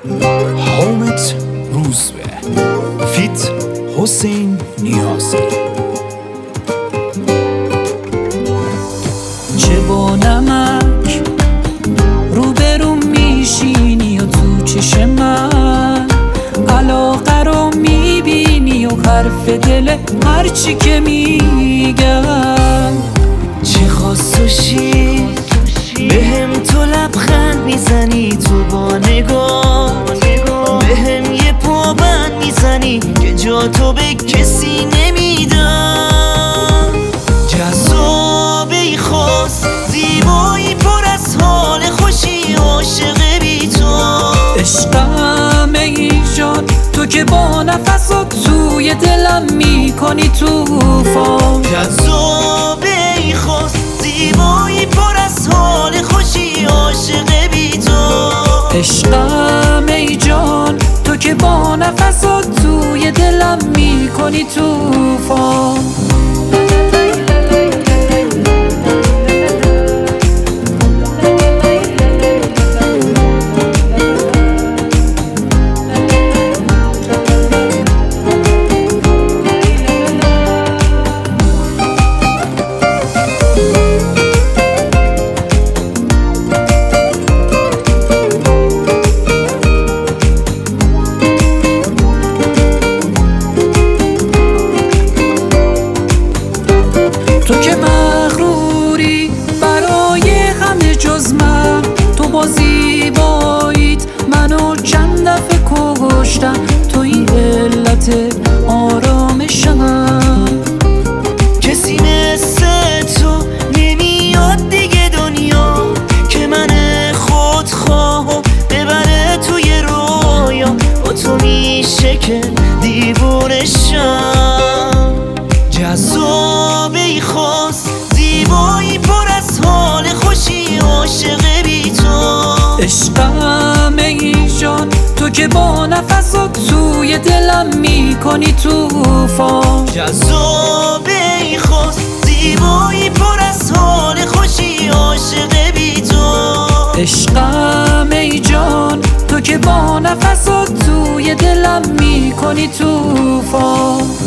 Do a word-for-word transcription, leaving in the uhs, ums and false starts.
حامد روزبه فیت حسین نیازی. چه با نمک روبرو میشینی و تو چشم من علاقه رو میبینی و حرف دل هرچی که میگم چه خواست و شیر بهم تو لبخند میزنی، تو با نگاه بهم یه پابند میزنی که جا تو به کسی نمیدم. جذابه خواست زیبایی پر از حال خوشی، عاشق بی تو عشقم ای جان، تو که با نفسات توی دلم میکنی توفان. جذابه خواست زیبایی پر از حال خوشی، عاشق بی تو عشقم ای جان، تو که با نفسات توی دلم میکنی توفان. تو که مغروری برای همه جز من، تو با زیباییت منو چند دفعه کشتم، توی علت آرامشم. کسی مثل تو نمیاد دیگه دنیا که من خودخواهو ببره توی رویا، با تو میشه که دیوونشم. جذابه خواست زیبایی پر از حال خوشی، عاشق بی تو عشقم ای جان، تو که با نفسات توی دلم میکنی توفان. جذابه خواست زیبایی پر از حال خوشی، عاشق بی تو عشقم ای جان، تو که با نفسات توی دلم میکنی توفان.